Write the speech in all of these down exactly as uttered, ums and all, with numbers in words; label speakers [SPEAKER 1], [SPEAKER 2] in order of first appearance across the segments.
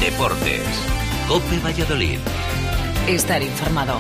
[SPEAKER 1] Deportes. COPE Valladolid.
[SPEAKER 2] Estar informado.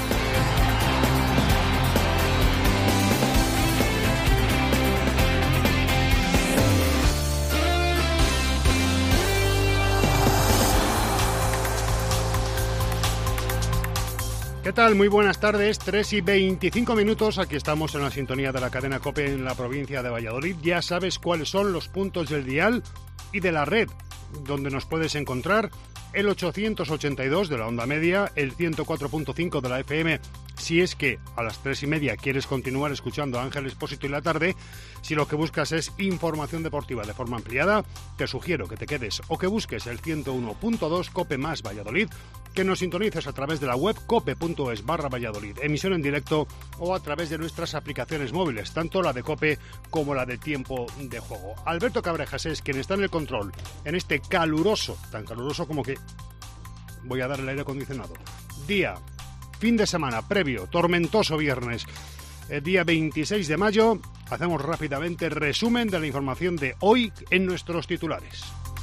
[SPEAKER 3] ¿Qué tal? Muy buenas tardes, tres y veinticinco minutos, aquí estamos en la sintonía de la cadena COPE en la provincia de Valladolid. Ya sabes cuáles son los puntos del dial y de la red, donde nos puedes encontrar: el ochocientos ochenta y dos de la onda media, el ciento cuatro punto cinco de la F M, si es que a las tres y media quieres continuar escuchando a Ángel Expósito y la tarde. Si lo que buscas es información deportiva de forma ampliada, te sugiero que te quedes o que busques el ciento uno punto dos COPE más Valladolid, que nos sintonices a través de la web cope.es barra Valladolid, emisión en directo, o a través de nuestras aplicaciones móviles, tanto la de COPE como la de Tiempo de Juego. Alberto Cabrejas es quien está en el control en este caluroso, tan caluroso como que voy a dar el aire acondicionado, día, fin de semana previo, tormentoso viernes, el día veintiséis de mayo. Hacemos rápidamente resumen de la información de hoy en nuestros titulares.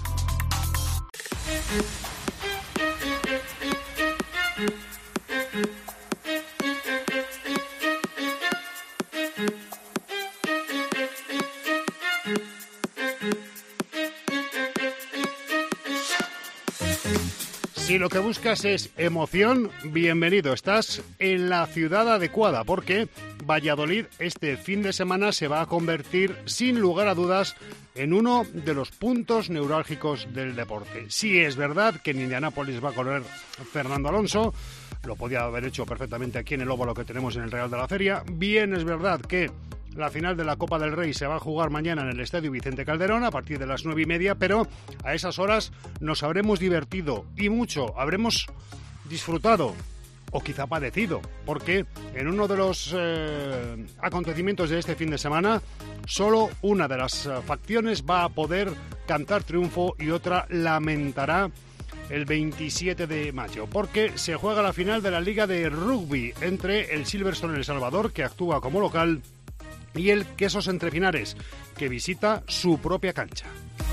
[SPEAKER 3] Si lo que buscas es emoción, bienvenido. Estás en la ciudad adecuada, porque Valladolid este fin de semana se va a convertir, sin lugar a dudas, en uno de los puntos neurálgicos del deporte. Sí, es verdad que en Indianápolis va a correr Fernando Alonso, lo podía haber hecho perfectamente aquí en el óvalo que tenemos en el Real de la Feria. Bien, es verdad que la final de la Copa del Rey se va a jugar mañana en el Estadio Vicente Calderón a partir de las nueve y media, pero a esas horas nos habremos divertido y mucho, habremos disfrutado o quizá padecido, porque en uno de los eh, acontecimientos de este fin de semana solo una de las uh, facciones va a poder cantar triunfo y otra lamentará el veintisiete de mayo, porque se juega la final de la Liga de Rugby entre el Silverstone El Salvador, que actúa como local, y el Quesos Entre Pinares, que visita su propia cancha.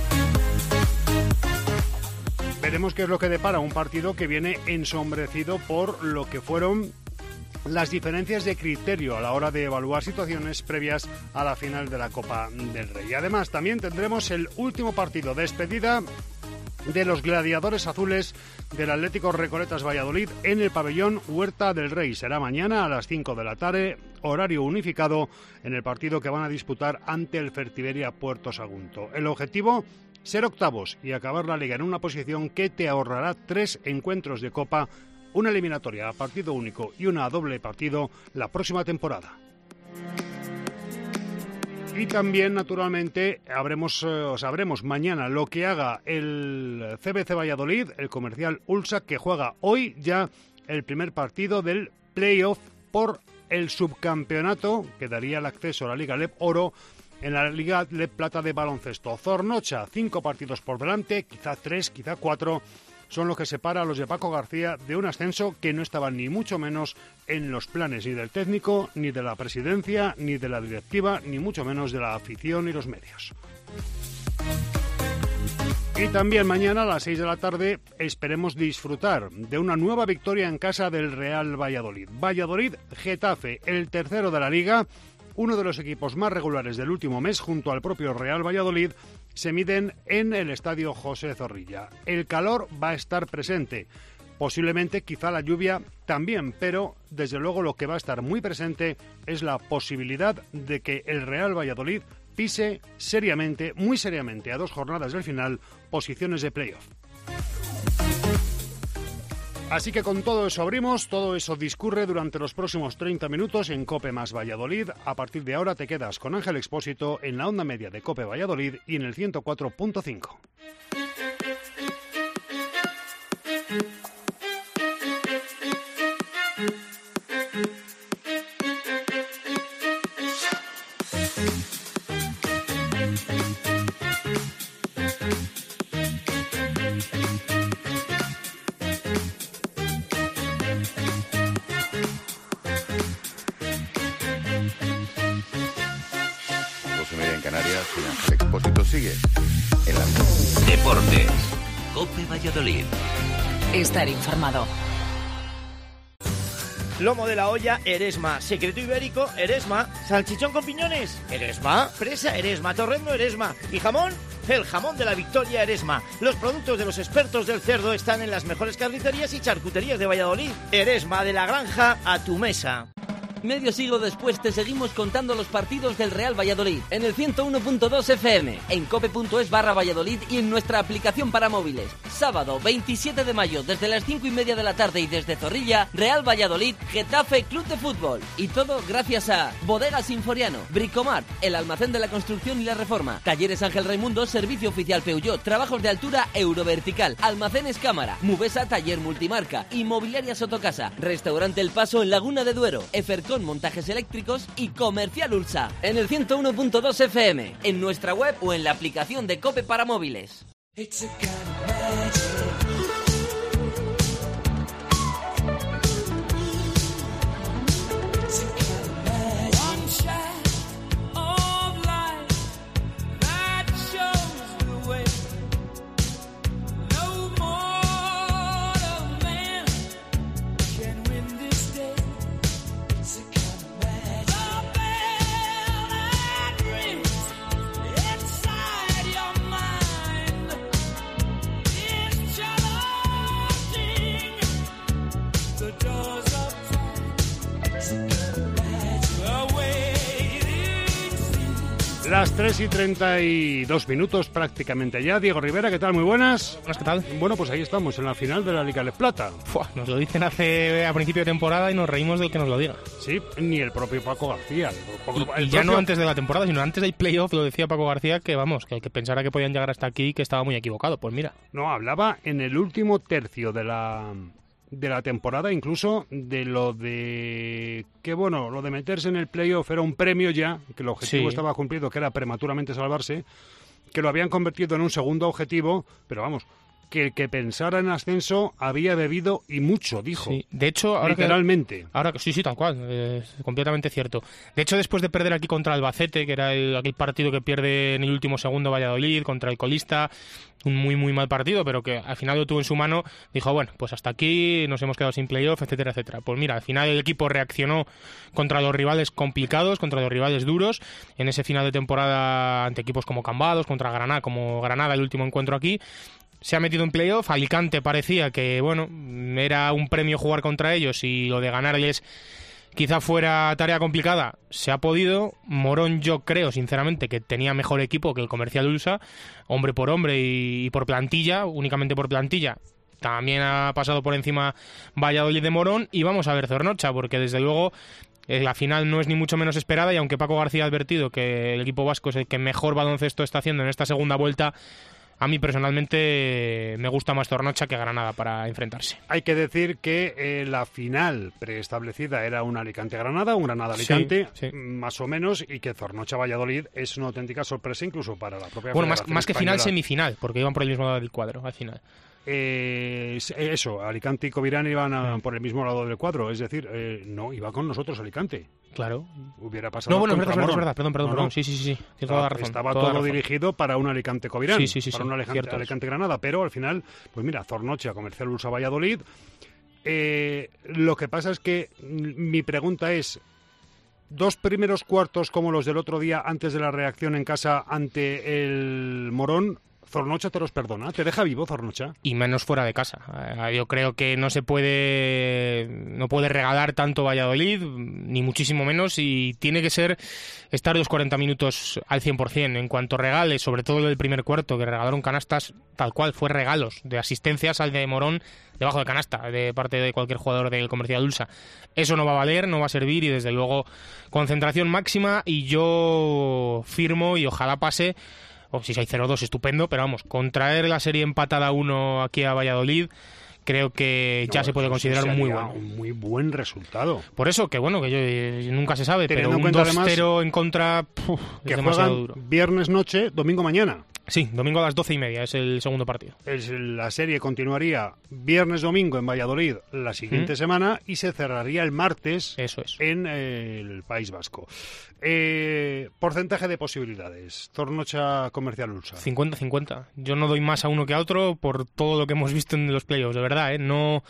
[SPEAKER 3] Veremos qué es lo que depara un partido que viene ensombrecido por lo que fueron las diferencias de criterio a la hora de evaluar situaciones previas a la final de la Copa del Rey. Además, también tendremos el último partido de despedida de los gladiadores azules del Atlético Recoletas Valladolid en el pabellón Huerta del Rey. Será mañana a las cinco de la tarde, horario unificado, en el partido que van a disputar ante el Fertiberia Puerto Sagunto. El objetivo: ser octavos y acabar la liga en una posición que te ahorrará tres encuentros de Copa, una eliminatoria a partido único y una a doble partido la próxima temporada. Y también, naturalmente, habremos, eh, sabremos mañana lo que haga el C B C Valladolid, el Comercial Ulsa, que juega hoy ya el primer partido del playoff por el subcampeonato que daría el acceso a la Liga L E P Oro en la Liga L E P Plata de baloncesto. Zornocha, cinco partidos por delante, quizá tres, quizá cuatro, son los que separa a los de Paco García de un ascenso que no estaba ni mucho menos en los planes ni del técnico, ni de la presidencia, ni de la directiva, ni mucho menos de la afición y los medios. Y también mañana a las seis de la tarde esperemos disfrutar de una nueva victoria en casa del Real Valladolid. Valladolid-Getafe, el tercero de la Liga, uno de los equipos más regulares del último mes, junto al propio Real Valladolid, se miden en el estadio José Zorrilla. El calor va a estar presente, posiblemente quizá la lluvia también, pero desde luego lo que va a estar muy presente es la posibilidad de que el Real Valladolid pise seriamente, muy seriamente, a dos jornadas del final, posiciones de playoff. Así que con todo eso abrimos, todo eso discurre durante los próximos treinta minutos en COPE más Valladolid. A partir de ahora te quedas con Ángel Expósito en la onda media de COPE Valladolid y en el ciento cuatro punto cinco.
[SPEAKER 4] Canarias, y Ángel Expósito sigue en la...
[SPEAKER 1] Deportes. COPE Valladolid.
[SPEAKER 2] Estar informado.
[SPEAKER 4] Lomo de la olla, Eresma. Secreto ibérico, Eresma. Salchichón con piñones, Eresma. Presa, Eresma. Torrendo, Eresma. Y jamón, el jamón de la Victoria, Eresma. Los productos de los expertos del cerdo están en las mejores carnicerías y charcuterías de Valladolid. Eresma, de la granja a tu mesa.
[SPEAKER 5] Medio siglo después te seguimos contando los partidos del Real Valladolid en el ciento uno punto dos F M, en cope punto es barra Valladolid y en nuestra aplicación para móviles. Sábado veintisiete de mayo desde las cinco y media de la tarde y desde Zorrilla, Real Valladolid, Getafe Club de Fútbol. Y todo gracias a Bodegas Sinforiano, Bricomart, el almacén de la construcción y la reforma, Talleres Ángel Raimundo, servicio oficial Peugeot, trabajos de altura Eurovertical, Almacenes Cámara, Mubesa Taller Multimarca, Inmobiliaria Sotocasa, Restaurante El Paso en Laguna de Duero, Efercon Montajes Eléctricos y Comercial Ulsa. En el ciento uno punto dos F M, en nuestra web o en la aplicación de COPE para móviles.
[SPEAKER 3] Las tres y treinta y dos minutos prácticamente ya. Diego Rivera, ¿qué tal? Muy buenas.
[SPEAKER 6] Buenas, ¿qué tal?
[SPEAKER 3] Bueno, pues ahí estamos, en la final de la Liga de Plata.
[SPEAKER 6] Fua, nos lo dicen hace a principio de temporada y nos reímos del que nos lo diga.
[SPEAKER 3] Sí, ni el propio Paco García. El,
[SPEAKER 6] y,
[SPEAKER 3] el
[SPEAKER 6] y ya
[SPEAKER 3] propio...
[SPEAKER 6] no antes de la temporada, sino antes del playoff, lo decía Paco García, que vamos, que el que pensara que podían llegar hasta aquí, que estaba muy equivocado. Pues mira.
[SPEAKER 3] No, hablaba en el último tercio de la... de la temporada, incluso de lo de que bueno, lo de meterse en el playoff era un premio ya, que el objetivo
[SPEAKER 6] sí.
[SPEAKER 3] estaba cumplido, que era prematuramente salvarse, que lo habían convertido en un segundo objetivo, pero vamos, que el que pensara en ascenso había bebido y mucho, dijo.
[SPEAKER 6] Sí. De hecho, ahora
[SPEAKER 3] literalmente.
[SPEAKER 6] Que, ahora que, sí, sí, tal cual, eh, completamente cierto. De hecho, después de perder aquí contra Albacete, que era el, aquel partido que pierde en el último segundo Valladolid, contra el colista, un muy, muy mal partido, pero que al final lo tuvo en su mano, dijo, bueno, pues hasta aquí nos hemos quedado sin playoff, etcétera, etcétera. Pues mira, al final el equipo reaccionó contra los rivales complicados, contra los rivales duros, en ese final de temporada ante equipos como Cambados, contra Granada, como Granada, el último encuentro aquí. Se ha metido en playoff, Alicante parecía que, bueno, era un premio jugar contra ellos y lo de ganarles quizá fuera tarea complicada, se ha podido. Morón yo creo, sinceramente, que tenía mejor equipo que el Comercial Ulsa, hombre por hombre y, y por plantilla, únicamente por plantilla. También ha pasado por encima Valladolid de Morón y vamos a ver Zornocha, porque desde luego eh, la final no es ni mucho menos esperada y aunque Paco García ha advertido que el equipo vasco es el que mejor baloncesto está haciendo en esta segunda vuelta, a mí personalmente me gusta más Zornocha que Granada para enfrentarse.
[SPEAKER 3] Hay que decir que eh, la final preestablecida era un Alicante-Granada, un Granada-Alicante,
[SPEAKER 6] sí, sí.
[SPEAKER 3] más o menos, y que Zornocha-Valladolid es una auténtica sorpresa incluso para la propia
[SPEAKER 6] Bueno, más, más que
[SPEAKER 3] española.
[SPEAKER 6] final, semifinal, porque iban por el mismo lado del cuadro al final.
[SPEAKER 3] Eh, eso, Alicante y Covirán iban a, por el mismo lado del cuadro, es decir, eh, no, iba con nosotros Alicante.
[SPEAKER 6] Claro.
[SPEAKER 3] Hubiera pasado.
[SPEAKER 6] No, bueno, es verdad,
[SPEAKER 3] Morón.
[SPEAKER 6] es verdad, perdón, perdón,
[SPEAKER 3] no,
[SPEAKER 6] perdón.
[SPEAKER 3] no.
[SPEAKER 6] Sí, sí, sí, sí. Tienes
[SPEAKER 3] Estaba,
[SPEAKER 6] toda la razón.
[SPEAKER 3] estaba
[SPEAKER 6] toda
[SPEAKER 3] todo
[SPEAKER 6] la razón.
[SPEAKER 3] dirigido para un Alicante-Covirán,
[SPEAKER 6] sí, sí, sí,
[SPEAKER 3] para
[SPEAKER 6] sí,
[SPEAKER 3] un Alicante, Alicante-Granada, pero al final, pues mira, Zornocha, Comercial Ulsa Valladolid. Eh, lo que pasa es que mi pregunta es, dos primeros cuartos como los del otro día antes de la reacción en casa ante el Morón, ¿Zornocha te los perdona? ¿Te deja vivo Zornocha?
[SPEAKER 6] Y menos fuera de casa. Eh, yo creo que no se puede no puede regalar tanto Valladolid, ni muchísimo menos, y tiene que ser estar los cuarenta minutos al cien por ciento. En cuanto regales, sobre todo el primer cuarto, que regalaron canastas, tal cual, fue regalos de asistencias al de Morón debajo de canasta, de parte de cualquier jugador del Comercial Ulsa. Eso no va a valer, no va a servir, y desde luego concentración máxima, y yo firmo, y ojalá pase. O si hay cero dos, estupendo, pero vamos, con traer la serie empatada a uno aquí a Valladolid, creo que ya no, se puede considerar muy bueno.
[SPEAKER 3] Un muy buen resultado.
[SPEAKER 6] Por eso, que bueno, que yo, eh, nunca se sabe,
[SPEAKER 3] Teniendo
[SPEAKER 6] pero un dos cero en contra puf,
[SPEAKER 3] que
[SPEAKER 6] es demasiado
[SPEAKER 3] juegan
[SPEAKER 6] duro.
[SPEAKER 3] Viernes noche, domingo mañana.
[SPEAKER 6] Sí, domingo a las doce y media es el segundo partido.
[SPEAKER 3] Es, la serie continuaría viernes-domingo en Valladolid la siguiente ¿Mm? semana y se cerraría el martes
[SPEAKER 6] Eso es.
[SPEAKER 3] en eh, el País Vasco. Eh, porcentaje de posibilidades. Zornocha Comercial Ulsa.
[SPEAKER 6] cincuenta cincuenta. Yo no doy más a uno que a otro por todo lo que hemos visto en los playoffs, de verdad, ¿eh? No,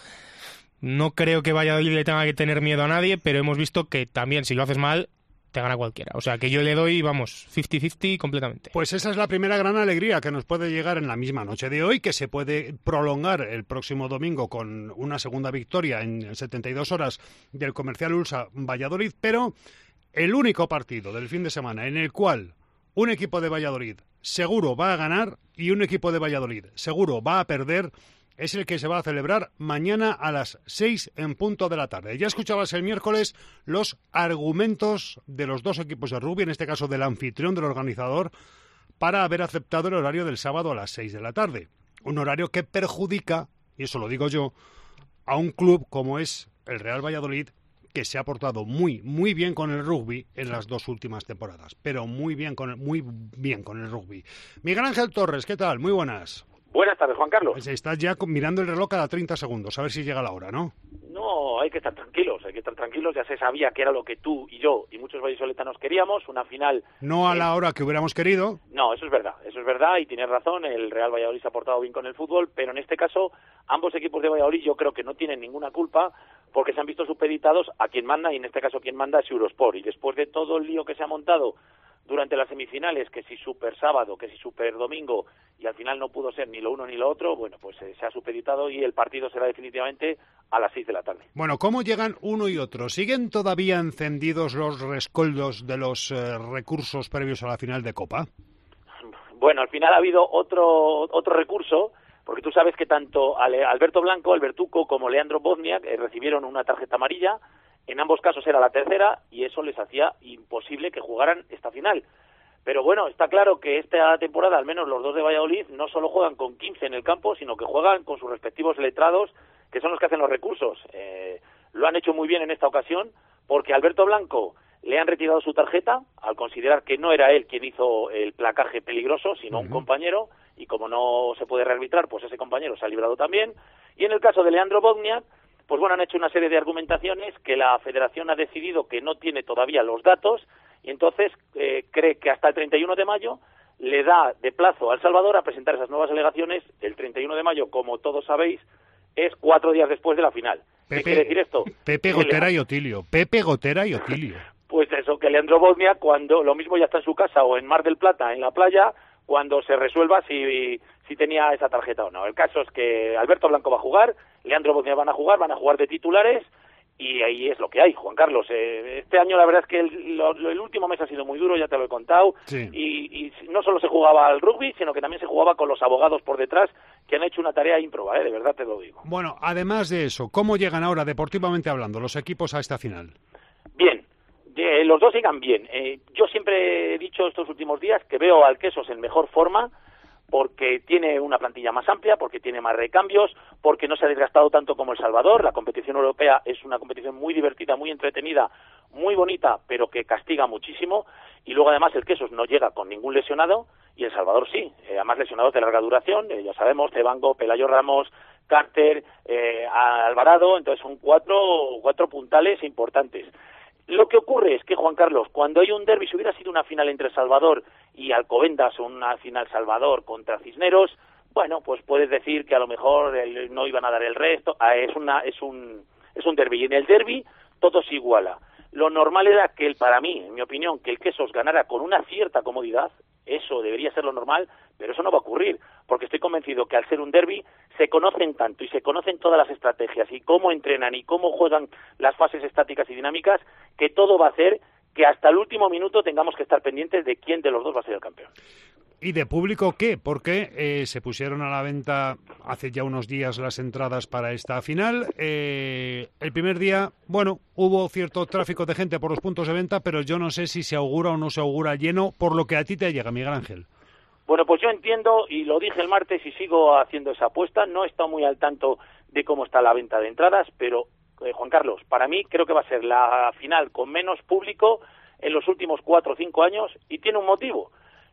[SPEAKER 6] no creo que Valladolid le tenga que tener miedo a nadie, pero hemos visto que también si lo haces mal te gana cualquiera. O sea, que yo le doy, vamos, cincuenta cincuenta completamente.
[SPEAKER 3] Pues esa es la primera gran alegría que nos puede llegar en la misma noche de hoy, que se puede prolongar el próximo domingo con una segunda victoria en setenta y dos horas del Comercial Ulsa Valladolid, pero el único partido del fin de semana en el cual un equipo de Valladolid seguro va a ganar y un equipo de Valladolid seguro va a perder es el que se va a celebrar mañana a las seis en punto de la tarde. Ya escuchabas el miércoles los argumentos de los dos equipos de rugby, en este caso del anfitrión, del organizador, para haber aceptado el horario del sábado a las seis de la tarde. Un horario que perjudica, y eso lo digo yo, a un club como es el Real Valladolid, que se ha portado muy, muy bien con el rugby en las dos últimas temporadas, pero muy bien con el, muy bien con el rugby. Miguel Ángel Torres, ¿qué tal? Muy buenas.
[SPEAKER 7] Buenas tardes, Juan Carlos.
[SPEAKER 3] Pues estás ya mirando el reloj cada treinta segundos, a ver si llega la hora, ¿no?
[SPEAKER 7] No, hay que estar tranquilos, hay que estar tranquilos. Ya se sabía que era lo que tú y yo y muchos vallisoletanos queríamos, una final...
[SPEAKER 3] No a
[SPEAKER 7] eh...
[SPEAKER 3] la hora que hubiéramos querido.
[SPEAKER 7] No, eso es verdad, eso es verdad y tienes razón, el Real Valladolid se ha portado bien con el fútbol, pero en este caso ambos equipos de Valladolid yo creo que no tienen ninguna culpa porque se han visto supeditados a quien manda y en este caso quien manda es Eurosport. Y después de todo el lío que se ha montado durante las semifinales, que si super sábado, que si super domingo, y al final no pudo ser ni lo uno ni lo otro, bueno, pues eh, se ha supeditado y el partido será definitivamente a las seis de la tarde.
[SPEAKER 3] Bueno, ¿cómo llegan uno y otro? ¿Siguen todavía encendidos los rescoldos de los eh, recursos previos a la final de Copa?
[SPEAKER 7] Bueno, al final ha habido otro otro recurso, porque tú sabes que tanto Alberto Blanco, Albertuco, como Leandro Bozniak eh, recibieron una tarjeta amarilla. En ambos casos era la tercera y eso les hacía imposible que jugaran esta final. Pero bueno, está claro que esta temporada, al menos los dos de Valladolid, no solo juegan con quince en el campo, sino que juegan con sus respectivos letrados, que son los que hacen los recursos. Eh, lo han hecho muy bien en esta ocasión, porque a Alberto Blanco le han retirado su tarjeta, al considerar que no era él quien hizo el placaje peligroso, sino uh-huh. un compañero, y como no se puede rearbitrar, pues ese compañero se ha librado también. Y en el caso de Leandro Bozniak, pues bueno, han hecho una serie de argumentaciones que la Federación ha decidido que no tiene todavía los datos y entonces eh, cree que hasta el treinta y uno de mayo le da de plazo al Salvador a presentar esas nuevas alegaciones. El treinta y uno de mayo, como todos sabéis, es cuatro días después de la final.
[SPEAKER 3] Pepe,
[SPEAKER 7] ¿Qué quiere decir esto?
[SPEAKER 3] Pepe Gotera y Otilio. Pepe Gotera y Otilio.
[SPEAKER 7] Pues eso, que Leandro Bozniak, cuando lo mismo ya está en su casa o en Mar del Plata, en la playa, cuando se resuelva si, si tenía esa tarjeta o no. El caso es que Alberto Blanco va a jugar, Leandro Bozniak van a jugar, van a jugar de titulares y ahí es lo que hay, Juan Carlos. Eh, este año la verdad es que el, lo, el último mes ha sido muy duro, ya te lo he contado,
[SPEAKER 3] sí.
[SPEAKER 7] y, y no solo se jugaba al rugby, sino que también se jugaba con los abogados por detrás, que han hecho una tarea ímproba, ¿eh? De verdad te lo digo.
[SPEAKER 3] Bueno, además de eso, ¿cómo llegan ahora, deportivamente hablando, los equipos a esta final?
[SPEAKER 7] Bien. Eh, los dos llegan bien. Eh, yo siempre he dicho estos últimos días que veo al Quesos en mejor forma porque tiene una plantilla más amplia, porque tiene más recambios, porque no se ha desgastado tanto como El Salvador. La competición europea es una competición muy divertida, muy entretenida, muy bonita, pero que castiga muchísimo. Y luego además el Quesos no llega con ningún lesionado y El Salvador sí. Eh, además lesionados de larga duración, eh, ya sabemos, Cebango, Pelayo Ramos, Carter, eh, Alvarado, entonces son cuatro, cuatro puntales importantes. Lo que ocurre es que, Juan Carlos, cuando hay un derbi, si hubiera sido una final entre Salvador y Alcobendas o una final Salvador contra Cisneros, bueno, pues puedes decir que a lo mejor el, no iban a dar el resto. Ah, es una es un es un derbi y en el derbi todo se iguala. Lo normal era que el, para mí, en mi opinión, que el Quesos ganara con una cierta comodidad. Eso debería ser lo normal, pero eso no va a ocurrir, porque estoy convencido que al ser un derbi se conocen tanto y se conocen todas las estrategias y cómo entrenan y cómo juegan las fases estáticas y dinámicas, que todo va a hacer que hasta el último minuto tengamos que estar pendientes de quién de los dos va a ser el campeón.
[SPEAKER 3] ¿Y de público qué? Porque eh, se pusieron a la venta hace ya unos días las entradas para esta final. Eh, el primer día, bueno, hubo cierto tráfico de gente por los puntos de venta, pero yo no sé si se augura o no se augura lleno por lo que a ti te llega, Miguel Ángel.
[SPEAKER 7] Bueno, pues yo entiendo, y lo dije el martes y sigo haciendo esa apuesta, no he estado muy al tanto de cómo está la venta de entradas, pero, eh, Juan Carlos, para mí creo que va a ser la final con menos público en los últimos cuatro o cinco años, y tiene un motivo.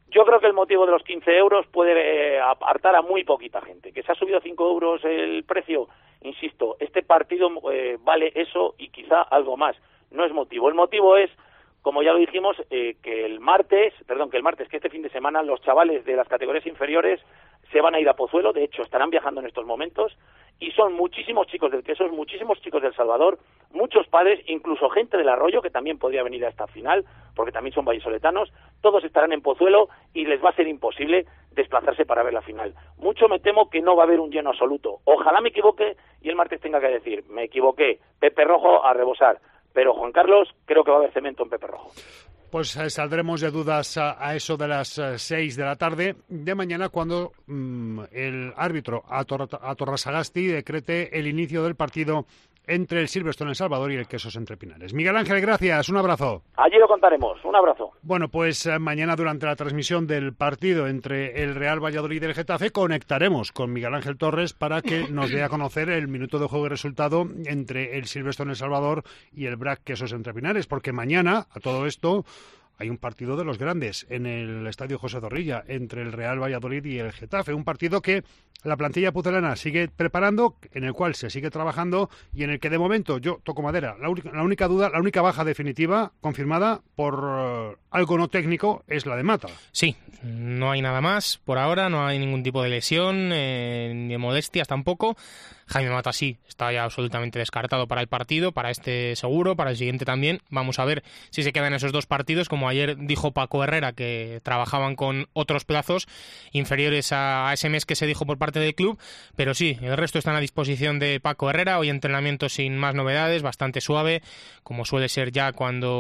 [SPEAKER 7] Yo creo que el motivo de los quince euros puede eh, apartar a muy poquita gente. Que se ha subido cinco euros el precio, insisto, este partido eh, vale eso y quizá algo más. No es motivo. El motivo es, como ya lo dijimos, eh, que el martes, perdón, que el martes, que este fin de semana los chavales de las categorías inferiores se van a ir a Pozuelo, de hecho estarán viajando en estos momentos, y son muchísimos chicos del Quesos, muchísimos chicos del Salvador, muchos padres, incluso gente del Arroyo, que también podría venir a esta final, porque también son vallisoletanos, todos estarán en Pozuelo y les va a ser imposible desplazarse para ver la final. Mucho me temo que no va a haber un lleno absoluto. Ojalá me equivoque y el martes tenga que decir, me equivoqué, Pepe Rojo a rebosar. Pero, Juan Carlos, creo que va a haber cemento en Pepe Rojo.
[SPEAKER 3] Pues eh, saldremos de dudas a, a eso de las eh, seis de la tarde de mañana cuando mmm, el árbitro Ator Atorrasagasti decrete el inicio del partido entre el Silverstone El Salvador y el Quesos Entre Pinares. Miguel Ángel, gracias, un abrazo.
[SPEAKER 7] Allí lo contaremos, un abrazo.
[SPEAKER 3] Bueno, pues eh, mañana durante la transmisión del partido entre el Real Valladolid y el Getafe conectaremos con Miguel Ángel Torres para que nos dé a conocer el minuto de juego y resultado entre el Silverstone El Salvador y el Brac Quesos Entre Pinares, porque mañana, a todo esto, hay un partido de los grandes en el Estadio José Zorrilla entre el Real Valladolid y el Getafe, un partido que la plantilla pucelana sigue preparando, en el cual se sigue trabajando y en el que de momento, yo toco madera, la, la única duda, la única baja definitiva confirmada por uh, algo no técnico es la de Mata.
[SPEAKER 6] Sí, no hay nada más por ahora, no hay ningún tipo de lesión, eh, ni de molestias tampoco. Jaime Mata sí, está ya absolutamente descartado para el partido, para este seguro, para el siguiente también. Vamos a ver si se quedan esos dos partidos, como ayer dijo Paco Herrera, que trabajaban con otros plazos inferiores a ese mes que se dijo por parte del club, pero sí, el resto están a disposición de Paco Herrera. Hoy entrenamiento sin más novedades, bastante suave, como suele ser ya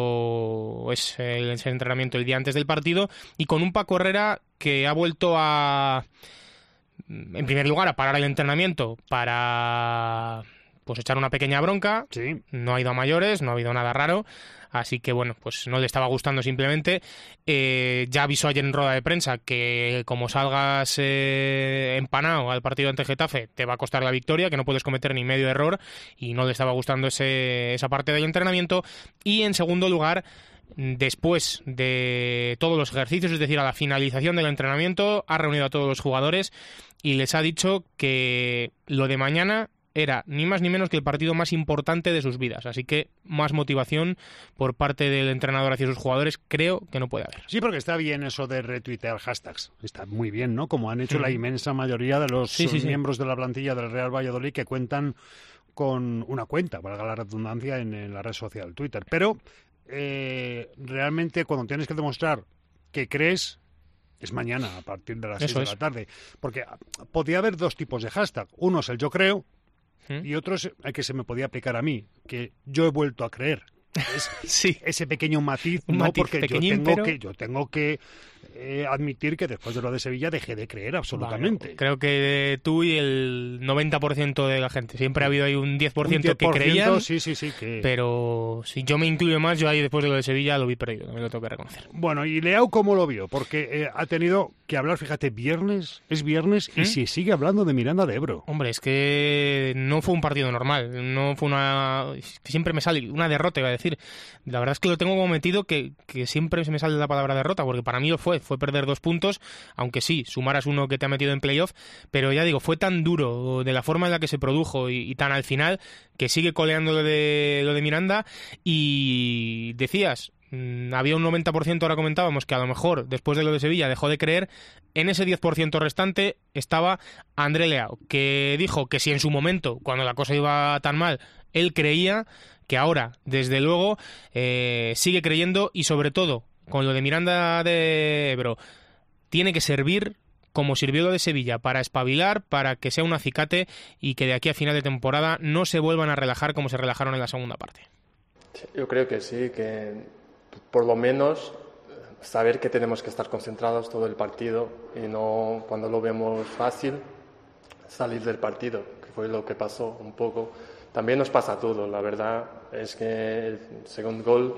[SPEAKER 6] cuando es el, el entrenamiento el día antes del partido, y con un Paco Herrera que ha vuelto a... en primer lugar, a parar el entrenamiento para pues echar una pequeña bronca.
[SPEAKER 3] Sí. No
[SPEAKER 6] ha ido a mayores, no ha habido nada raro. Así que, bueno, pues no le estaba gustando simplemente. Eh, ya avisó ayer en rueda de prensa que como salgas eh, empanado al partido ante Getafe, te va a costar la victoria, que no puedes cometer ni medio error, y no le estaba gustando ese, esa parte del entrenamiento. Y en segundo lugar, después de todos los ejercicios, es decir, a la finalización del entrenamiento, ha reunido a todos los jugadores y les ha dicho que lo de mañana era ni más ni menos que el partido más importante de sus vidas. Así que más motivación por parte del entrenador hacia sus jugadores creo que no puede haber.
[SPEAKER 3] Sí, porque está bien eso de retuitear hashtags. Está muy bien, ¿no? Como han hecho mm. la inmensa mayoría de los sí, sí, miembros sí. de la plantilla del Real Valladolid, que cuentan con una cuenta, valga la redundancia, en, en la red social Twitter. Pero eh, realmente cuando tienes que demostrar que crees, es mañana a partir de las seis de la tarde. Porque podía haber dos tipos de hashtag. Uno es el yo creo, y otro es el que se me podía aplicar a mí, que yo he vuelto a creer. Es
[SPEAKER 6] sí.
[SPEAKER 3] Ese pequeño matiz,
[SPEAKER 6] Un
[SPEAKER 3] no
[SPEAKER 6] matiz
[SPEAKER 3] porque
[SPEAKER 6] pequeñín,
[SPEAKER 3] yo tengo
[SPEAKER 6] pero...
[SPEAKER 3] que yo tengo que eh, admitir que después de lo de Sevilla dejé de creer absolutamente.
[SPEAKER 6] Bueno, creo que tú y el noventa por ciento de la gente. Siempre ha habido ahí un diez por ciento,
[SPEAKER 3] un diez por ciento
[SPEAKER 6] que creían,
[SPEAKER 3] sí, sí, sí, que...
[SPEAKER 6] pero si yo me incluyo más, yo ahí después de lo de Sevilla lo vi perdido, me lo tengo que reconocer.
[SPEAKER 3] Bueno, ¿y Leao cómo lo vio? Porque eh, ha tenido que hablar, fíjate, viernes, es viernes, ¿Mm? y se sigue hablando de Miranda de Ebro.
[SPEAKER 6] Hombre, es que no fue un partido normal, no fue una... Siempre me sale una derrota, iba a decir. La verdad es que lo tengo como metido que, que siempre se me sale la palabra derrota, porque para mí lo fue, fue perder dos puntos, aunque sí, sumaras uno que te ha metido en playoff, pero ya digo, fue tan duro de la forma en la que se produjo y, y tan al final, que sigue coleando lo de, lo de Miranda. Y decías, mmm, había un noventa por ciento, ahora comentábamos, que a lo mejor después de lo de Sevilla dejó de creer. En ese diez por ciento restante estaba André Leao, que dijo que si en su momento, cuando la cosa iba tan mal, él creía, que ahora, desde luego, eh, sigue creyendo, y sobre todo, con lo de Miranda de Ebro, tiene que servir como sirvió lo de Sevilla, para espabilar, para que sea un acicate y que de aquí a final de temporada no se vuelvan a relajar como se relajaron en la segunda parte.
[SPEAKER 8] Yo creo que sí, que por lo menos saber que tenemos que estar concentrados todo el partido y no, cuando lo vemos fácil, salir del partido, que fue lo que pasó un poco. También nos pasa todo, la verdad es que el segundo gol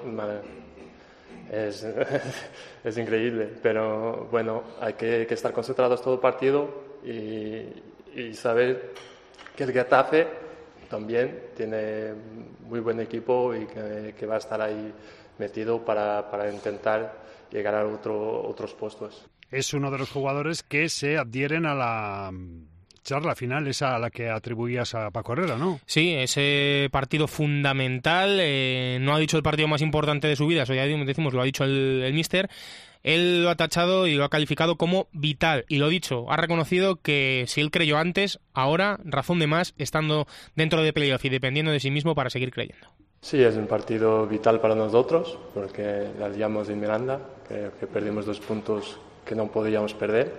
[SPEAKER 8] es, es increíble, pero bueno, hay que, que estar concentrados todo el partido y, y saber que el Getafe también tiene muy buen equipo y que, que va a estar ahí metido para, para intentar llegar a otro, otros puestos.
[SPEAKER 3] es uno de los jugadores que se adhieren a la charla final, esa a la que atribuías a Paco Herrera, ¿no?
[SPEAKER 6] Sí, ese partido fundamental, eh, no ha dicho el partido más importante de su vida, eso ya decimos, lo ha dicho el, el míster. Él lo ha tachado y lo ha calificado como vital, y lo dicho, ha reconocido que si él creyó antes, ahora razón de más, estando dentro de playoff y dependiendo de sí mismo para seguir creyendo.
[SPEAKER 8] Sí, es un partido vital para nosotros, porque la liamos en Miranda, creo que perdimos dos puntos que no podíamos perder,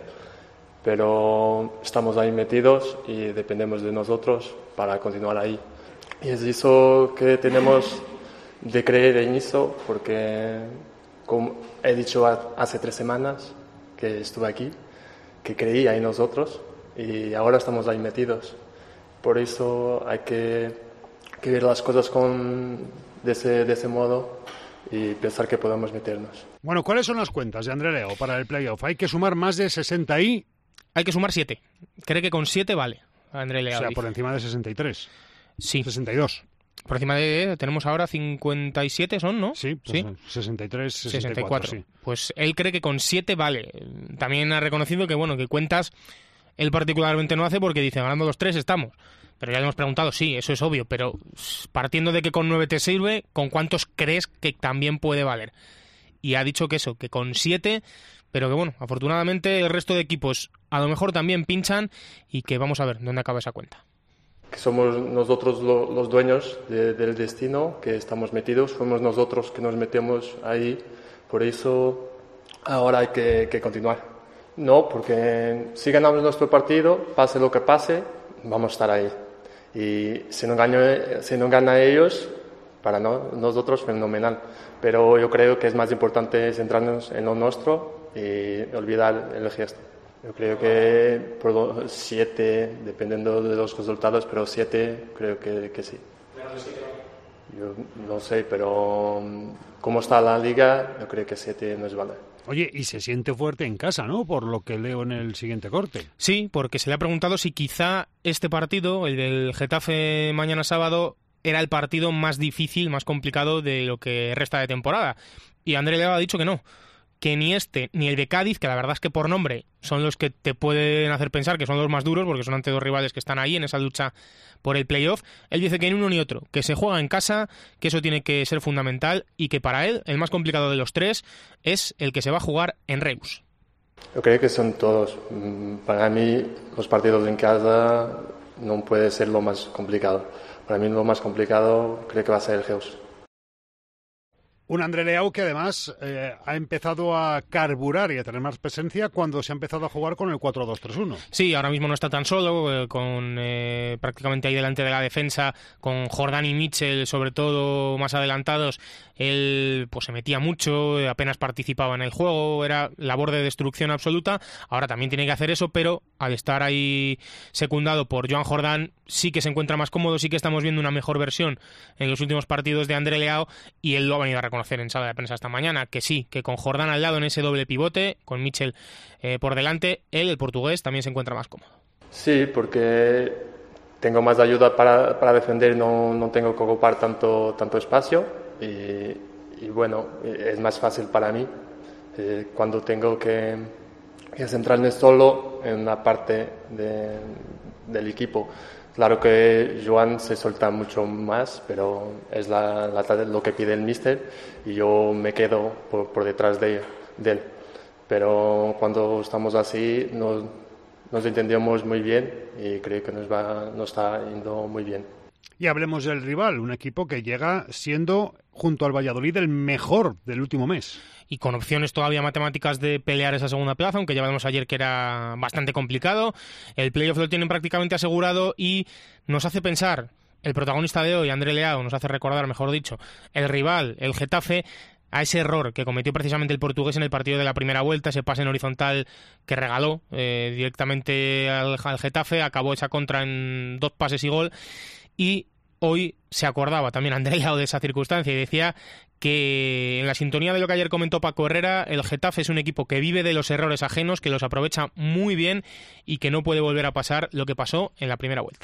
[SPEAKER 8] pero estamos ahí metidos y dependemos de nosotros para continuar ahí. Y es eso que tenemos de creer en eso, porque como he dicho hace tres semanas que estuve aquí, que creía en nosotros y ahora estamos ahí metidos. Por eso hay que, que ver las cosas con, de, ese, de ese modo y pensar que podemos meternos.
[SPEAKER 3] Bueno, ¿cuáles son las cuentas de André Leao para el playoff? Hay que sumar más de sesenta y...
[SPEAKER 6] Hay que sumar siete. Cree que con siete vale André Leao.
[SPEAKER 3] O sea,
[SPEAKER 6] dice.
[SPEAKER 3] por encima de sesenta y tres.
[SPEAKER 6] Sí.
[SPEAKER 3] sesenta y dos.
[SPEAKER 6] Por encima de... Tenemos ahora cincuenta y siete, ¿son, no?
[SPEAKER 3] Sí, pues
[SPEAKER 6] ¿Sí?
[SPEAKER 3] sesenta y tres, sesenta y cuatro, sí.
[SPEAKER 6] Pues él cree que con siete vale. También ha reconocido que, bueno, que cuentas él particularmente no hace porque dice, ganando los tres estamos. Pero ya le hemos preguntado, sí, eso es obvio, pero partiendo de que con nueve te sirve, ¿con cuántos crees que también puede valer? Y ha dicho que eso, que con siete, pero que bueno, afortunadamente el resto de equipos a lo mejor también pinchan y que vamos a ver dónde acaba esa cuenta.
[SPEAKER 8] Que somos nosotros lo, los dueños de, del destino, que estamos metidos, somos nosotros que nos metemos ahí, por eso ahora hay que, que continuar. No, porque si ganamos nuestro partido, pase lo que pase, vamos a estar ahí. Y si no gana, si no gana ellos, para no, nosotros fenomenal. Pero yo creo que es más importante centrarnos en lo nuestro y olvidar el gesto. Yo creo que por siete, dependiendo de los resultados, pero siete creo que, que sí. Yo no sé, pero como está la liga, yo creo que siete nos vale.
[SPEAKER 3] Oye, y se siente fuerte en casa, ¿no? Por lo que leo en el siguiente corte.
[SPEAKER 6] Sí, porque se le ha preguntado si quizá este partido, el del Getafe mañana sábado, era el partido más difícil, más complicado de lo que resta de temporada. Y André Leao ha dicho que no, que ni este ni el de Cádiz, que la verdad es que por nombre son los que te pueden hacer pensar que son los más duros, porque son ante dos rivales que están ahí en esa lucha por el playoff. Él dice que ni uno ni otro, que se juega en casa, que eso tiene que ser fundamental y que para él el más complicado de los tres es el que se va a jugar en Reus.
[SPEAKER 8] Yo creo que son todos. Para mí los partidos en casa no puede ser lo más complicado. Para mí lo más complicado creo que va a ser el Reus.
[SPEAKER 3] Un André Leao que además eh, ha empezado a carburar y a tener más presencia cuando se ha empezado a jugar con el cuatro dos tres uno.
[SPEAKER 6] Sí, ahora mismo no está tan solo, eh, con eh, prácticamente ahí delante de la defensa, con Jordán y Mitchell sobre todo más adelantados. Él pues se metía mucho, apenas participaba en el juego, era labor de destrucción absoluta. Ahora también tiene que hacer eso, pero al estar ahí secundado por Joan Jordán, sí que se encuentra más cómodo, sí que estamos viendo una mejor versión en los últimos partidos de André Leao, y él lo ha venido a reconocer en sala de prensa esta mañana, que sí, que con Jordán al lado en ese doble pivote, con Mitchell eh, por delante, él, el portugués, también se encuentra más cómodo.
[SPEAKER 8] Sí, porque tengo más ayuda para, para defender, no, no tengo que ocupar tanto, tanto espacio. Y, y bueno, es más fácil para mí eh, cuando tengo que, que centrarme solo en una parte de, del equipo. Claro que Joan se suelta mucho más, pero es la, la, lo que pide el míster y yo me quedo por, por detrás de, de él. Pero cuando estamos así nos, nos entendemos muy bien y creo que nos, va, nos está yendo muy bien.
[SPEAKER 3] Y hablemos del rival, un equipo que llega siendo, junto al Valladolid, el mejor del último mes.
[SPEAKER 6] Y con opciones todavía matemáticas de pelear esa segunda plaza, aunque ya vimos ayer que era bastante complicado. El playoff lo tienen prácticamente asegurado y nos hace pensar, el protagonista de hoy, André Leao, nos hace recordar, mejor dicho, el rival, el Getafe, a ese error que cometió precisamente el portugués en el partido de la primera vuelta, ese pase en horizontal que regaló eh, directamente al, al Getafe, acabó esa contra en dos pases y gol. Y hoy se acordaba también André Leao de esa circunstancia y decía que en la sintonía de lo que ayer comentó Paco Herrera, el Getafe es un equipo que vive de los errores ajenos, que los aprovecha muy bien y que no puede volver a pasar lo que pasó en la primera vuelta.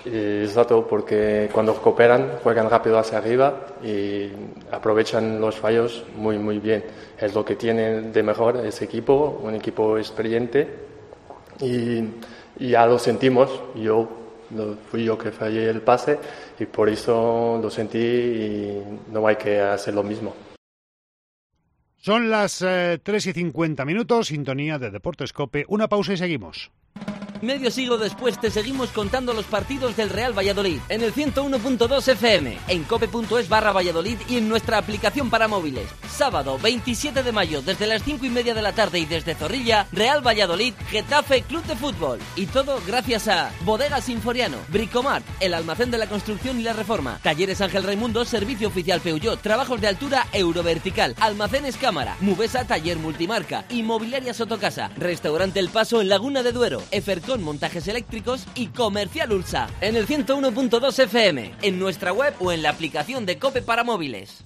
[SPEAKER 8] Y exacto, porque cuando cooperan juegan rápido hacia arriba y aprovechan los fallos muy muy bien. Es lo que tiene de mejor ese equipo, un equipo experiente, y, y ya lo sentimos. Yo lo, fui yo que fallé el pase y por eso lo sentí y no hay que hacer lo mismo.
[SPEAKER 3] Son las eh, tres y cincuenta minutos, sintonía de Deportes COPE. Una pausa y seguimos.
[SPEAKER 5] Medio siglo después te seguimos contando los partidos del Real Valladolid en el ciento uno punto dos F M, en cope.es barra Valladolid y en nuestra aplicación para móviles. Sábado veintisiete de mayo desde las cinco y media de la tarde y desde Zorrilla, Real Valladolid, Getafe Club de Fútbol. Y todo gracias a Bodegas Sinforiano, Bricomart, el almacén de la construcción y la reforma, Talleres Ángel Raimundo, servicio oficial Peugeot, trabajos de altura Eurovertical, Almacenes Cámara, Mubesa Taller Multimarca, Inmobiliaria Sotocasa, Restaurante El Paso en Laguna de Duero, Efercon Montajes Eléctricos y Comercial Ulsa. En el ciento uno punto dos F M, en nuestra web o en la aplicación de COPE para móviles.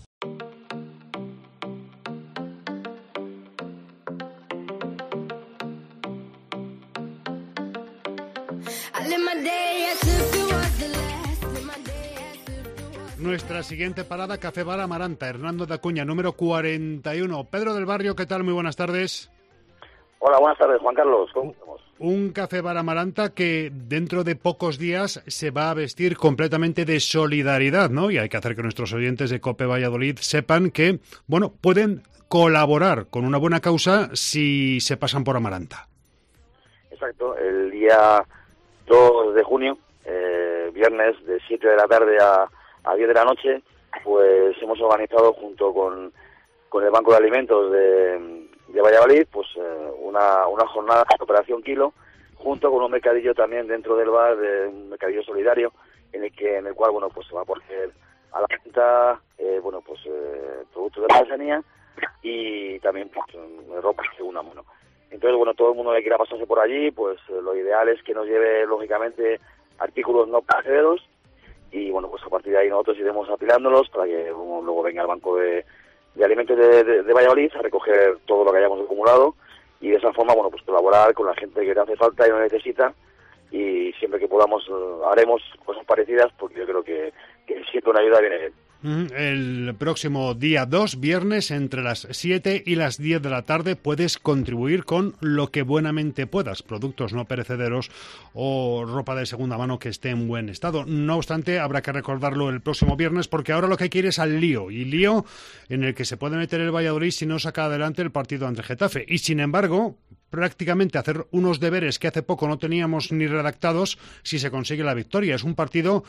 [SPEAKER 3] Nuestra siguiente parada, Café Bar Amaranta, Hernando de Acuña, número cuarenta y uno. Pedro del Barrio, ¿qué tal? Muy buenas tardes.
[SPEAKER 9] Hola, buenas tardes, Juan Carlos. ¿Cómo estamos?
[SPEAKER 3] Un Café Bar Amaranta que dentro de pocos días se va a vestir completamente de solidaridad, ¿no? Y hay que hacer que nuestros oyentes de COPE Valladolid sepan que, bueno, pueden colaborar con una buena causa si se pasan por Amaranta.
[SPEAKER 9] Exacto, el día dos de junio, eh, viernes de siete de la tarde a, a diez de la noche, pues hemos organizado junto con, con el Banco de Alimentos de... de Valladolid, pues eh, una, una jornada de Operación Kilo, junto con un mercadillo también dentro del bar, de un mercadillo solidario, en el que en el cual, bueno, pues se va a poner a la venta, eh, bueno, pues eh, productos de artesanía y también pues, ropa de segunda mano. Entonces, bueno, todo el mundo que quiera pasarse por allí, pues eh, lo ideal es que nos lleve, lógicamente, artículos no perecederos y, bueno, pues a partir de ahí nosotros iremos apilándolos para que bueno, luego venga el banco de de alimentos de, de, de Valladolid a recoger todo lo que hayamos acumulado y de esa forma, bueno, pues colaborar con la gente que le hace falta y lo necesita, y siempre que podamos haremos cosas parecidas porque yo creo que, que siempre una ayuda viene bien.
[SPEAKER 3] El próximo día dos, viernes, entre las siete y las diez de la tarde, puedes contribuir con lo que buenamente puedas, productos no perecederos o ropa de segunda mano que esté en buen estado. No obstante, habrá que recordarlo el próximo viernes, porque ahora lo que hay que ir es al lío, y lío en el que se puede meter el Valladolid si no saca adelante el partido ante Getafe. Y sin embargo, prácticamente hacer unos deberes que hace poco no teníamos ni redactados si se consigue la victoria. Es un partido,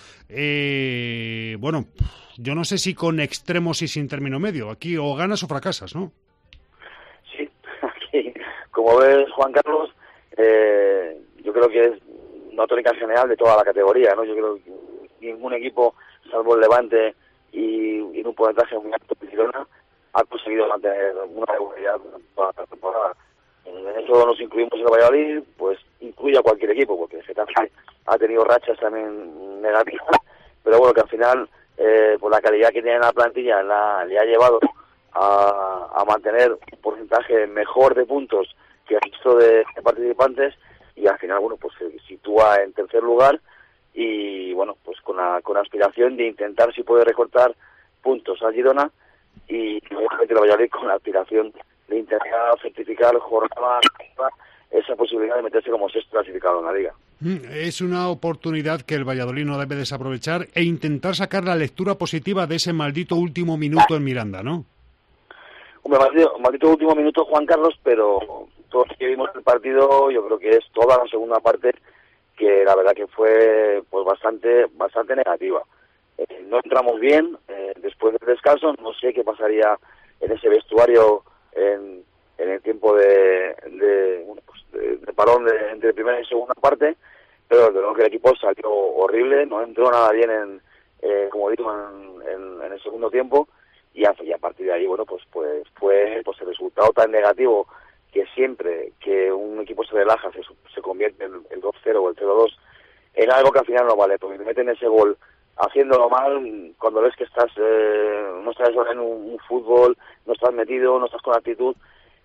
[SPEAKER 3] eh, bueno, yo no sé si con extremos y sin término medio. Aquí o ganas o fracasas, ¿no?
[SPEAKER 9] Sí, aquí, como ves, Juan Carlos, eh, yo creo que es una tónica general de toda la categoría, ¿no? Yo creo que ningún equipo, salvo el Levante y, y en un porcentaje muy alto de Girona, ha conseguido mantener una regularidad toda la temporada. En eso nos incluimos en el Valladolid, pues incluye a cualquier equipo, porque el Getafe ha tenido rachas también negativas, pero bueno, que al final, eh, por la calidad que tiene la plantilla, la, le ha llevado a, a mantener un porcentaje mejor de puntos que el resto de, de participantes, y al final, bueno, pues se sitúa en tercer lugar, y bueno, pues con la, con la aspiración de intentar si puede recortar puntos a Girona, y lógicamente el Valladolid con la aspiración de intentar certificar jornada esa posibilidad de meterse como sexto clasificado en la Liga.
[SPEAKER 3] Es una oportunidad que el Valladolid no debe desaprovechar e intentar sacar la lectura positiva de ese maldito último minuto en Miranda, ¿no?
[SPEAKER 9] Hombre, maldito, maldito último minuto, Juan Carlos, pero todos que vimos el partido, yo creo que es toda la segunda parte que la verdad que fue pues bastante bastante negativa. Eh, no entramos bien eh, después del descanso, no sé qué pasaría en ese vestuario en, en el tiempo de, de, bueno, pues de, de parón de, entre primera y segunda parte, pero desde luego que el equipo salió horrible, no entró nada bien en, eh, como digo, en, en, en el segundo tiempo, y a, y a partir de ahí, bueno, pues pues fue pues el resultado tan negativo que siempre que un equipo se relaja se, se convierte en el dos cero o el cero dos en algo que al final no vale, porque te meten ese gol haciéndolo mal cuando ves que estás eh, no estás en un, un fútbol, no estás metido, no estás con actitud,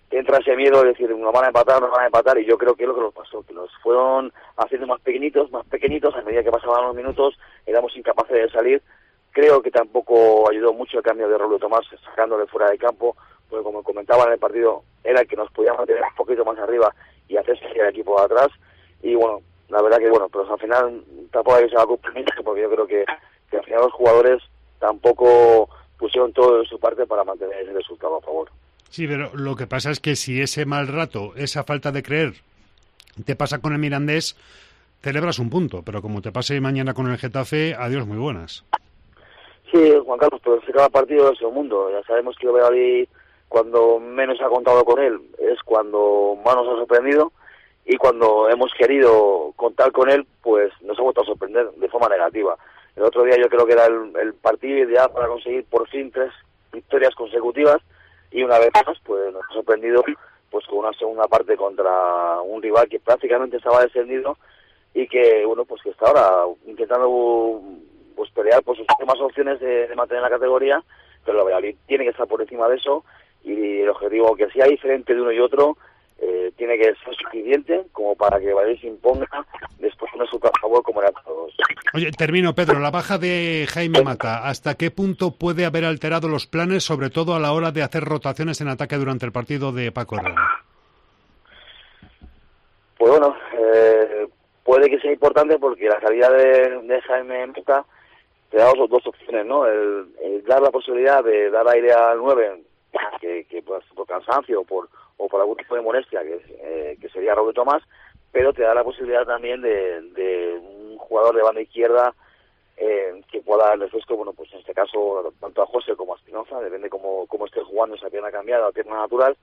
[SPEAKER 9] te entra ese miedo de decir, nos van a empatar, nos van a empatar, y yo creo que es lo que nos pasó, que nos fueron haciendo más pequeñitos, más pequeñitos, a medida que pasaban los minutos, éramos incapaces de salir. Creo que tampoco ayudó mucho el cambio de Raúl Tomás, sacándole fuera de campo, porque como comentaba en el partido, era el que nos podía mantener un poquito más arriba y hacerse el equipo de atrás, y bueno, la verdad que bueno, pero al final tampoco hay que ser la culpa mía, porque yo creo que, que al final los jugadores tampoco pusieron todo de su parte para mantener ese resultado a favor.
[SPEAKER 3] Sí, pero lo que pasa es que si ese mal rato, esa falta de creer, te pasa con el Mirandés, celebras un punto, pero como te pase mañana con el Getafe, adiós, muy buenas.
[SPEAKER 9] Sí, Juan Carlos, pero es que cada partido es un mundo. Ya sabemos que el Valladolid, cuando menos ha contado con él, es cuando más nos ha sorprendido, y cuando hemos querido contar con él, pues nos ha vuelto a sorprender de forma negativa. El otro día yo creo que era el, el partido ideal para conseguir por fin tres victorias consecutivas, y una vez más pues nos ha sorprendido pues con una segunda parte contra un rival que prácticamente estaba descendido y que bueno pues que está ahora intentando pues pelear por sus últimas opciones de, de mantener la categoría, pero el Valladolid tiene que estar por encima de eso, y el objetivo que sea diferente de uno y otro eh, tiene que ser suficiente como para que el Valladolid se imponga después de un resultado a favor como era todos.
[SPEAKER 3] Oye, termino, Pedro, la baja de Jaime Mata, ¿hasta qué punto puede haber alterado los planes, sobre todo a la hora de hacer rotaciones en ataque durante el partido de Paco Herrera?
[SPEAKER 9] Pues bueno, eh, puede que sea importante porque la salida de, de Jaime Mata te da dos, dos opciones, ¿no? El, el dar la posibilidad de dar aire al nueve, que, que pues, por cansancio o por, o por algún tipo de molestia, que, eh, que sería Raúl Tomás, pero te da la posibilidad también de, de un jugador de banda izquierda eh, que pueda dar el refresco, bueno, pues en este caso tanto a José como a Espinoza, depende cómo, cómo esté jugando esa pierna cambiada o pierna natural,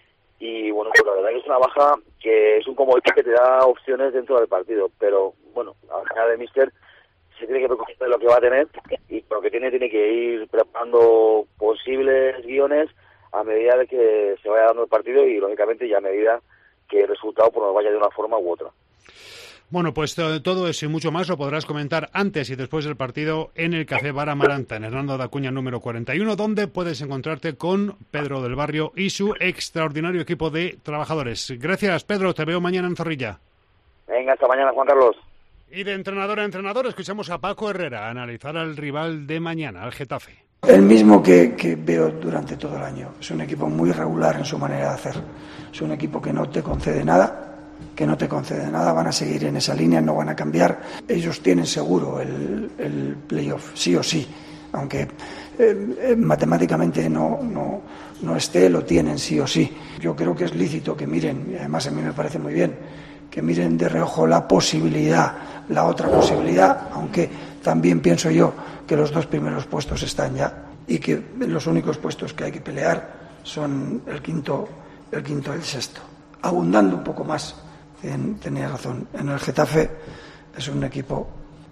[SPEAKER 9] y bueno, pues la verdad que es una baja que es un comodín que te da opciones dentro del partido, pero bueno, al final de Mister se tiene que preocupar de lo que va a tener, y lo que tiene tiene que ir preparando posibles guiones a medida de que se vaya dando el partido, y lógicamente ya a medida que el resultado pues, nos vaya de una forma u otra.
[SPEAKER 3] Bueno, pues todo eso y mucho más lo podrás comentar antes y después del partido en el Café Bar Amaranta, en Hernando de Acuña número cuarenta y uno, donde puedes encontrarte con Pedro del Barrio y su extraordinario equipo de trabajadores. Gracias, Pedro, te veo mañana en Zorrilla.
[SPEAKER 9] Venga, hasta mañana, Juan Carlos.
[SPEAKER 3] Y de entrenador a entrenador escuchamos a Paco Herrera analizar al rival de mañana, al Getafe.
[SPEAKER 10] El mismo que, que veo durante todo el año. Es un equipo muy regular en su manera de hacer. Es un equipo que no te concede nada, que no te concede nada, van a seguir en esa línea, no van a cambiar. Ellos tienen seguro el, el playoff, sí o sí, aunque eh, eh, matemáticamente no, no, no esté, lo tienen sí o sí. Yo creo que es lícito que miren, y además a mí me parece muy bien, que miren de reojo la posibilidad, la otra posibilidad, aunque también pienso yo que los dos primeros puestos están ya y que los únicos puestos que hay que pelear son el quinto, el quinto y el sexto. Abundando un poco más, tenía razón, en el Getafe es un equipo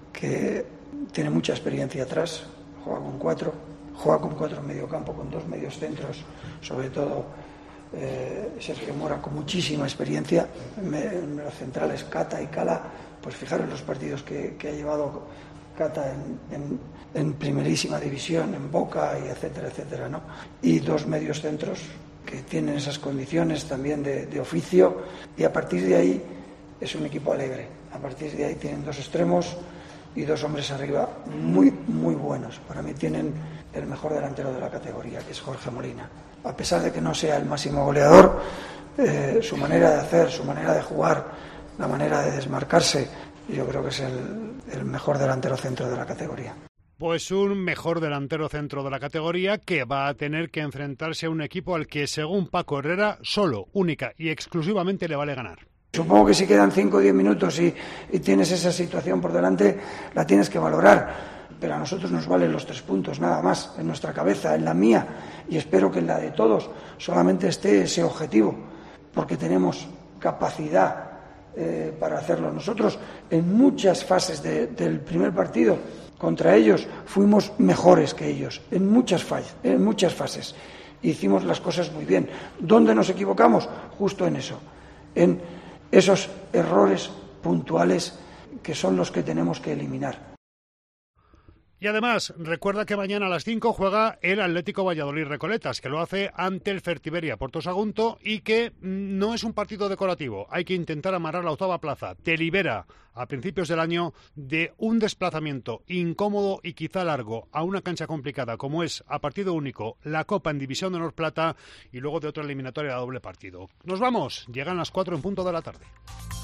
[SPEAKER 10] que tiene mucha experiencia atrás, juega con cuatro, juega con cuatro en medio campo, con dos medios centros, sobre todo eh, Sergio Mora con muchísima experiencia, en los centrales Cata y Cala, pues fijaros los partidos que, que ha llevado Cata en, en, en primerísima división, en Boca y etcétera, etcétera, ¿no? Y dos medios centros que tienen esas condiciones también de, de oficio, y a partir de ahí es un equipo alegre. A partir de ahí tienen dos extremos y dos hombres arriba muy, muy buenos. Para mí tienen el mejor delantero de la categoría, que es Jorge Molina. A pesar de que no sea el máximo goleador, eh, su manera de hacer, su manera de jugar, la manera de desmarcarse, yo creo que es el, el mejor delantero centro de la categoría.
[SPEAKER 3] Pues un mejor delantero centro de la categoría que va a tener que enfrentarse a un equipo al que, según Paco Herrera, solo, única y exclusivamente le vale ganar.
[SPEAKER 10] Supongo que si quedan cinco o diez minutos y, y tienes esa situación por delante, la tienes que valorar. Pero a nosotros nos valen los tres puntos, nada más, en nuestra cabeza, en la mía, y espero que en la de todos solamente esté ese objetivo, porque tenemos capacidad eh, para hacerlo. Nosotros, en muchas fases de, del primer partido contra ellos, fuimos mejores que ellos, en muchas, fallas, en muchas fases. Hicimos las cosas muy bien. ¿Dónde nos equivocamos? Justo en eso, en esos errores puntuales que son los que tenemos que eliminar.
[SPEAKER 3] Y además, recuerda que mañana a las cinco juega el Atlético Valladolid Recoletas, que lo hace ante el Fertiberia Porto Sagunto y que no es un partido decorativo. Hay que intentar amarrar la octava plaza. Te libera a principios del año de un desplazamiento incómodo y quizá largo a una cancha complicada como es a partido único la Copa en División de Honor Plata y luego de otra eliminatoria a doble partido. Nos vamos, llegan las cuatro en punto de la tarde.